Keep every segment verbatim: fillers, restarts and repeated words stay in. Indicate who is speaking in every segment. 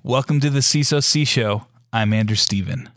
Speaker 1: Welcome to the C I S O C Show. I'm Andrew Stephen.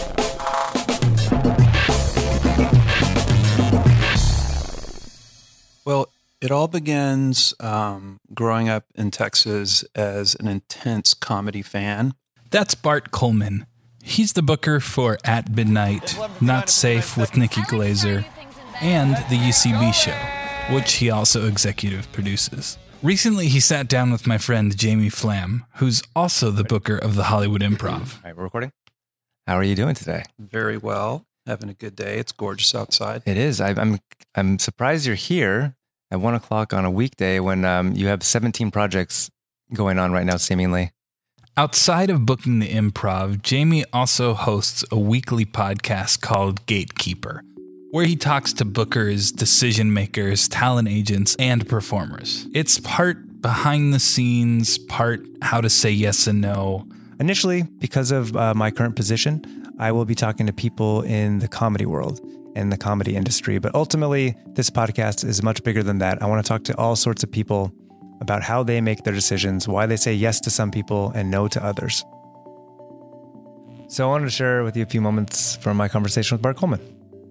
Speaker 2: Well, it all begins um, growing up in Texas as an intense comedy fan.
Speaker 1: That's Bart Coleman. He's the booker for At Midnight, Not Safe with Nikki Glazer, and the U C B Show, which he also executive produces. Recently, he sat down with my friend Jamie Flam, who's also the booker of the Hollywood Improv.
Speaker 3: All right, we're recording. How are you doing today?
Speaker 2: Very well. Having a good day. It's gorgeous outside.
Speaker 3: It is. I, I'm I'm surprised you're here at one o'clock on a weekday when um, you have seventeen projects going on right now, seemingly.
Speaker 1: Outside of booking the Improv, Jamie also hosts a weekly podcast called Gatekeeper, where he talks to bookers, decision makers, talent agents, and performers. It's part behind the scenes, part how to say yes and no.
Speaker 3: Initially, because of uh, my current position, I will be talking to people in the comedy world and the comedy industry. But ultimately, this podcast is much bigger than that. I want to talk to all sorts of people about how they make their decisions, why they say yes to some people and no to others. So I wanted to share with you a few moments from my conversation with Bart Coleman.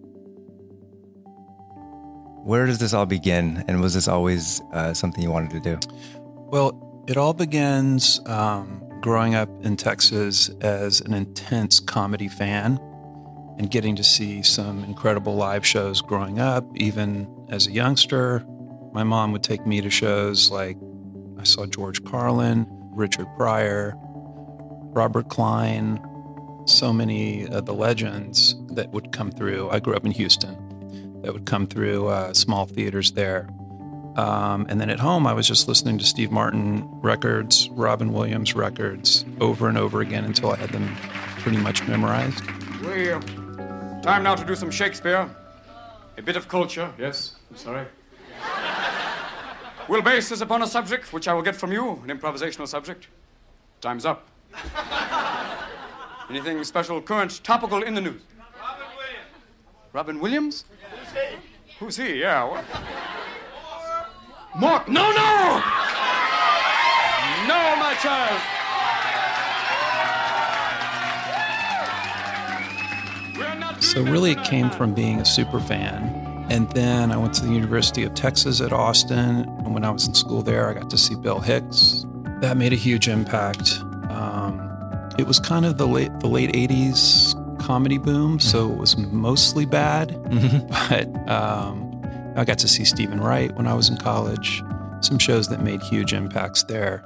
Speaker 3: Where does this all begin? And was this always uh, something you wanted to do?
Speaker 2: Well, it all begins um, growing up in Texas as an intense comedy fan and getting to see some incredible live shows growing up. Even as a youngster, my mom would take me to shows like I saw George Carlin, Richard Pryor, Robert Klein, so many of the legends that would come through. I grew up in Houston. That would come through uh, small theaters there. Um, and then at home, I was just listening to Steve Martin records, Robin Williams records over and over again until I had them pretty much memorized.
Speaker 4: We, uh, time now to do some Shakespeare. A bit of culture, yes, I'm sorry. We'll base this upon a subject, which I will get from you, an improvisational subject. Time's up. Anything special, current, topical in the news?
Speaker 5: Robin Williams.
Speaker 4: Robin Williams?
Speaker 5: Who's he?
Speaker 4: Who's he? Yeah. What? Mark. No, no! No, my child. We're not
Speaker 2: So really it came from being a super fan. And then I went to the University of Texas at Austin. And when I was in school there, I got to see Bill Hicks. That made a huge impact. Um, it was kind of the late, the late eighties comedy boom, so it was mostly bad.
Speaker 3: Mm-hmm.
Speaker 2: But um, I got to see Stephen Wright when I was in college, some shows that made huge impacts there.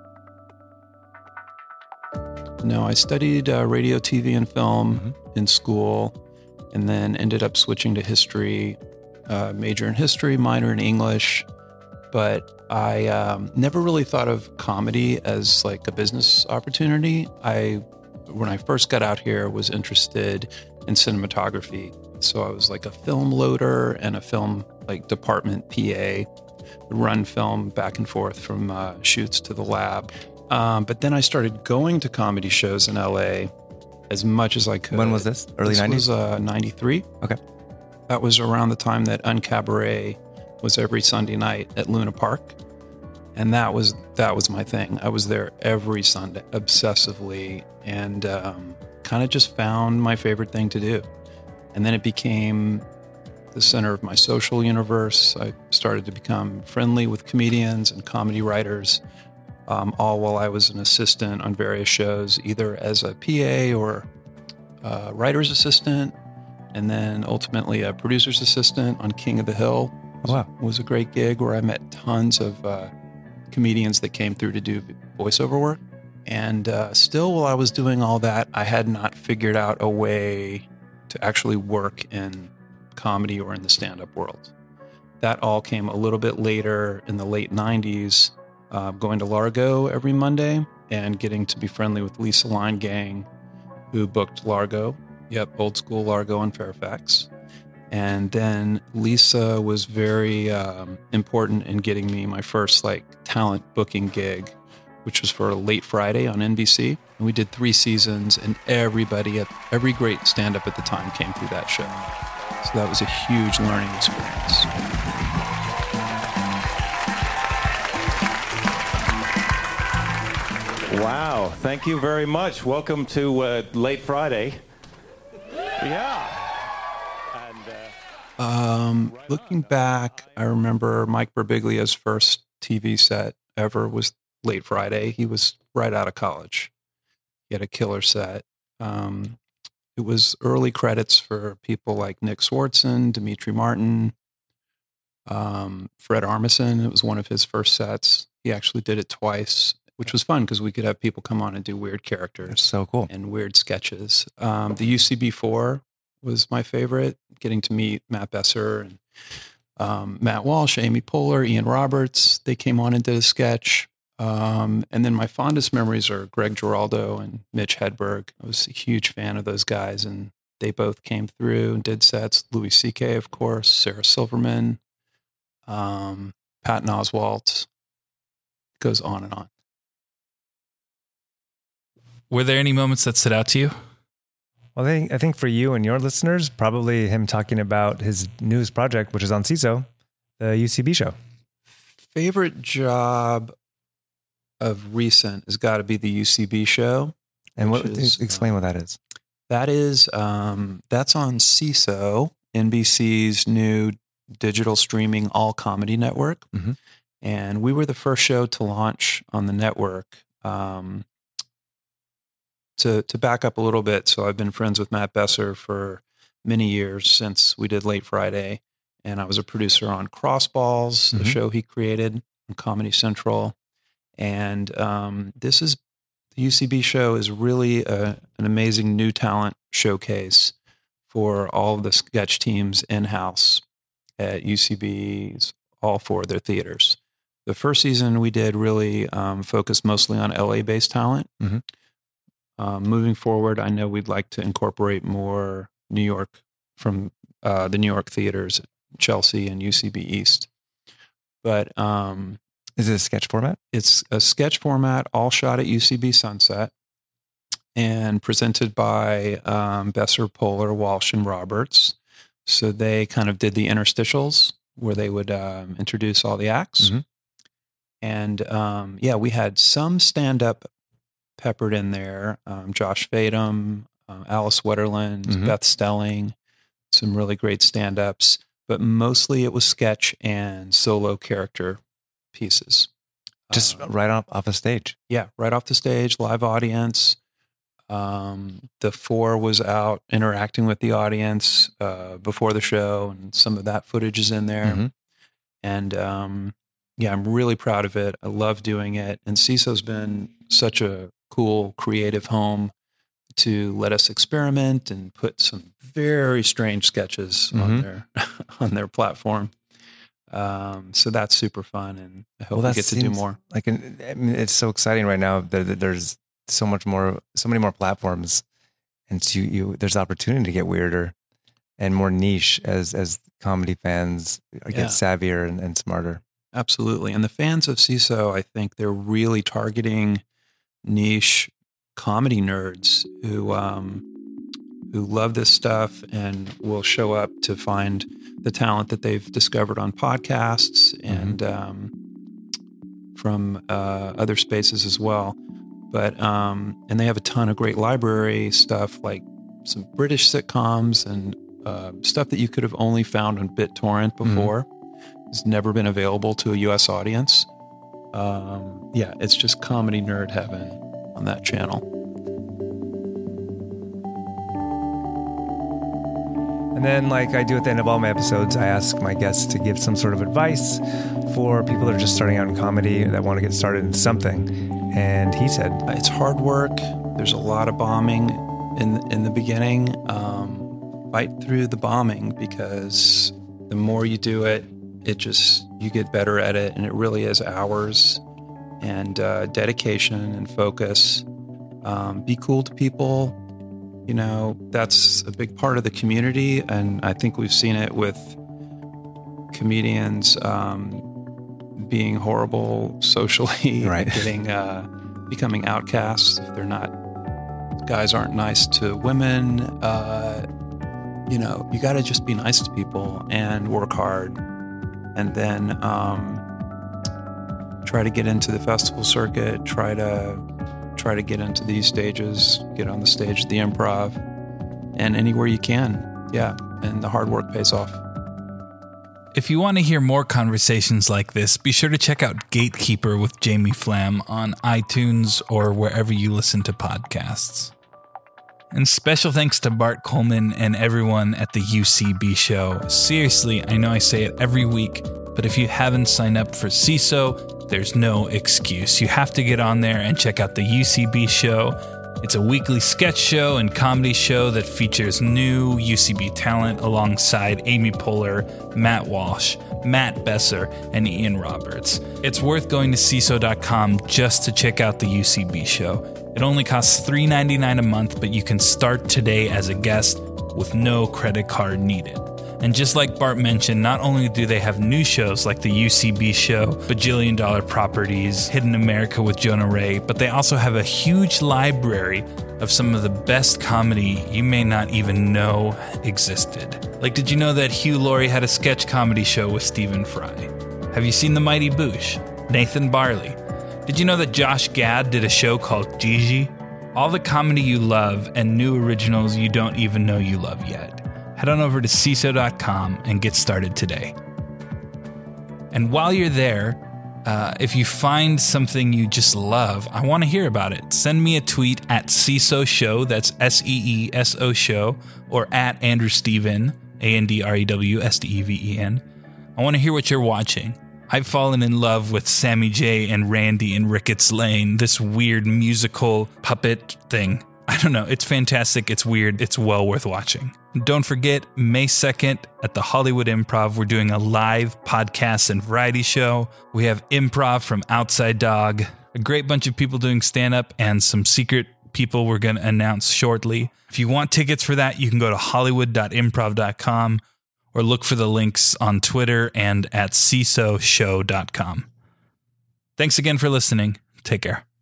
Speaker 2: No, I studied uh, radio, T V, and film mm-hmm. in school, and then ended up switching to history, uh, major in history, minor in English. But I um, never really thought of comedy as like a business opportunity. I When I first got out here, was interested in cinematography. So I was like a film loader and a film like department P A, run film back and forth from uh, shoots to the lab. Um, but then I started going to comedy shows in L A as much as I could.
Speaker 3: When was this? Early
Speaker 2: this
Speaker 3: nineties?
Speaker 2: This was uh, ninety-three.
Speaker 3: Okay.
Speaker 2: That was around the time that Uncabaret was every Sunday night at Luna Park. And that was that was my thing. I was there every Sunday, obsessively, and um, kind of just found my favorite thing to do. And then it became the center of my social universe. I started to become friendly with comedians and comedy writers, um, all while I was an assistant on various shows, either as a P A or a writer's assistant, and then ultimately a producer's assistant on King of the Hill.
Speaker 3: Oh, wow.
Speaker 2: It was a great gig where I met tons of uh, comedians that came through to do voiceover work. And uh, still, while I was doing all that, I had not figured out a way to actually work in comedy or in the stand-up world. That all came a little bit later in the late nineties, uh, going to Largo every Monday and getting to be friendly with Lisa Line Gang, who booked Largo. Yep, old school Largo in Fairfax. And then Lisa was very um, important in getting me my first like talent booking gig, which was for Late Friday on N B C. And we did three seasons, and everybody, at every great stand-up at the time came through that show. So that was a huge learning experience.
Speaker 5: Wow, thank you very much. Welcome to uh, Late Friday. Yeah. And, uh,
Speaker 2: Um, looking back, I remember Mike Birbiglia's first T V set ever was Late Friday. He was right out of college. He had a killer set. Um, it was early credits for people like Nick Swartzen, Dimitri Martin, um, Fred Armisen. It was one of his first sets. He actually did it twice, which was fun because we could have people come on and do weird characters.
Speaker 3: That's so cool.
Speaker 2: And weird sketches. Um, the U C B four was my favorite, getting to meet Matt Besser and um, Matt Walsh, Amy Poehler, Ian Roberts. They came on and did a sketch. Um, and then my fondest memories are Greg Giraldo and Mitch Hedberg. I was a huge fan of those guys, and they both came through and did sets. Louis C K, of course, Sarah Silverman, um, Patton Oswalt. Goes on and on.
Speaker 1: Were there any moments that stood out to you?
Speaker 3: Well, I think, I think for you and your listeners, probably him talking about his newest project, which is on C I S O, the U C B show.
Speaker 2: Favorite job of recent has got to be the U C B show.
Speaker 3: And what
Speaker 2: is,
Speaker 3: explain
Speaker 2: uh,
Speaker 3: what that is.
Speaker 2: That is, um, that's on C I S O, N B C's new digital streaming all comedy network.
Speaker 3: Mm-hmm.
Speaker 2: And we were the first show to launch on the network. Um, to, to back up a little bit, so I've been friends with Matt Besser for many years since we did Late Friday. And I was a producer on Crossballs,
Speaker 3: Mm-hmm.
Speaker 2: the show he created on Comedy Central. And um, this is, the U C B show is really a, an amazing new talent showcase for all of the sketch teams in-house at U C B's, all four of their theaters. The first season we did really um, focused mostly on L A-based talent.
Speaker 3: Mm-hmm.
Speaker 2: Um, moving forward, I know we'd like to incorporate more New York from uh, the New York theaters, Chelsea and U C B East. But um,
Speaker 3: Is it a sketch format?
Speaker 2: it's a sketch format, all shot at U C B Sunset and presented by um, Besser, Poehler, Walsh, and Roberts. So they kind of did the interstitials where they would um, introduce all the acts.
Speaker 3: Mm-hmm.
Speaker 2: And um, yeah, we had some stand-up peppered in there. Um, Josh Fadum, uh, Alice Wetterland,
Speaker 3: Mhm.
Speaker 2: Beth Stelling, some really great stand-ups. But mostly it was sketch and solo character pieces.
Speaker 3: Just
Speaker 2: Um,
Speaker 3: right off, off a stage.
Speaker 2: yeah, right off the stage, live audience. Um, the four was out interacting with the audience uh, before the show, and some of that footage is in there.
Speaker 3: Mhm.
Speaker 2: And um, yeah, I'm really proud of it. I love doing it. And C I S O's been such a cool, creative home to let us experiment and put some very strange sketches on
Speaker 3: Mhm.
Speaker 2: their on their platform. Um, so that's super fun, and I hope
Speaker 3: Well,
Speaker 2: we
Speaker 3: that
Speaker 2: get to do
Speaker 3: seems
Speaker 2: more.
Speaker 3: Like, an, I mean, it's so exciting right now that, that there's so much more, so many more platforms, and so you, you there's opportunity to get weirder and more niche as as comedy fans get
Speaker 2: Yeah.
Speaker 3: savvier and, and smarter.
Speaker 2: Absolutely. And the fans of C I S O, I think they're really targeting niche comedy nerds who um, who love this stuff and will show up to find the talent that they've discovered on podcasts and um, from uh, other spaces as well. But um, and they have a ton of great library stuff, like some British sitcoms and uh, stuff that you could have only found on BitTorrent before. It's never been available to a U S audience. Um, yeah, it's just comedy nerd heaven on that channel.
Speaker 3: And then, like I do at the end of all my episodes, I ask my guests to give some sort of advice for people that are just starting out in comedy that want to get started in something. And he said,
Speaker 2: It's hard work. There's a lot of bombing in in the beginning. Um, fight through the bombing, because the more you do it, it just, you get better at it. And it really is hours and uh, dedication and focus. Um, be cool to people. You know, that's a big part of the community. And I think we've seen it with comedians um, being horrible socially,
Speaker 3: Right.
Speaker 2: getting, uh, becoming outcasts if they're not, guys aren't nice to women. Uh, you know, you got to just be nice to people and work hard. And then um, try to get into the festival circuit, try to try to get into these stages, get on the stage at the Improv, and anywhere you can. Yeah, and the hard work pays off.
Speaker 1: If you want to hear more conversations like this, be sure to check out Gatekeeper with Jamie Flam on iTunes or wherever you listen to podcasts. And special thanks to Bart Coleman and everyone at the U C B show. Seriously, I know I say it every week, but if you haven't signed up for C I S O, there's no excuse. You have to get on there and check out the U C B show. It's a weekly sketch show and comedy show that features new U C B talent alongside Amy Poehler, Matt Walsh, Matt Besser, and Ian Roberts. It's worth going to C I S O dot com just to check out the U C B show. It only costs three dollars and ninety-nine cents a month, but you can start today as a guest with no credit card needed. And just like Bart mentioned, not only do they have new shows like the U C B show, Bajillion Dollar Properties, Hidden America with Jonah Ray, but they also have a huge library of some of the best comedy you may not even know existed. Like, did you know that Hugh Laurie had a sketch comedy show with Stephen Fry? Have you seen The Mighty Boosh? Nathan Barley? Did you know that Josh Gad did a show called Gigi? All the comedy you love and new originals you don't even know you love yet. Head on over to C I S O dot com and get started today. And while you're there, uh, if you find something you just love, I want to hear about it. Send me a tweet at C I S O Show, that's S E E S O Show, or at Andrew Steven, A N D R E W S T E V E N. I want to hear what you're watching. I've fallen in love with Sammy J and Randy in Ricketts Lane, this weird musical puppet thing. I don't know, it's fantastic, it's weird, it's well worth watching. Don't forget, May second at the Hollywood Improv, we're doing a live podcast and variety show. We have improv from Outside Dog, a great bunch of people doing stand-up, and some secret people we're going to announce shortly. If you want tickets for that, you can go to hollywood dot improv dot com or look for the links on Twitter and at C I S O show dot com. Thanks again for listening. Take care.